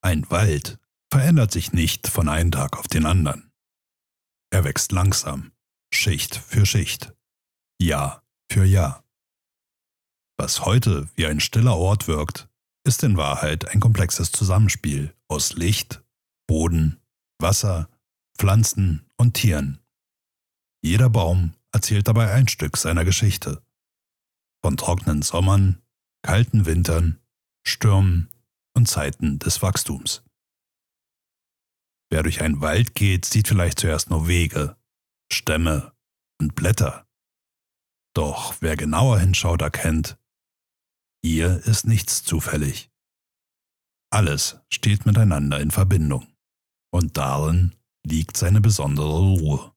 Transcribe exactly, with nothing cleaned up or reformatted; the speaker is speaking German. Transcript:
Ein Wald verändert sich nicht von einem Tag auf den anderen. Er wächst langsam, Schicht für Schicht, Jahr für Jahr. Was heute wie ein stiller Ort wirkt, ist in Wahrheit ein komplexes Zusammenspiel aus Licht, Boden, Wasser, Pflanzen und Tieren. Jeder Baum erzählt dabei ein Stück seiner Geschichte. Von trockenen Sommern, kalten Wintern, Stürmen und Zeiten des Wachstums. Wer durch einen Wald geht, sieht vielleicht zuerst nur Wege, Stämme und Blätter. Doch wer genauer hinschaut, erkennt, hier ist nichts zufällig. Alles steht miteinander in Verbindung und darin liegt seine besondere Ruhe.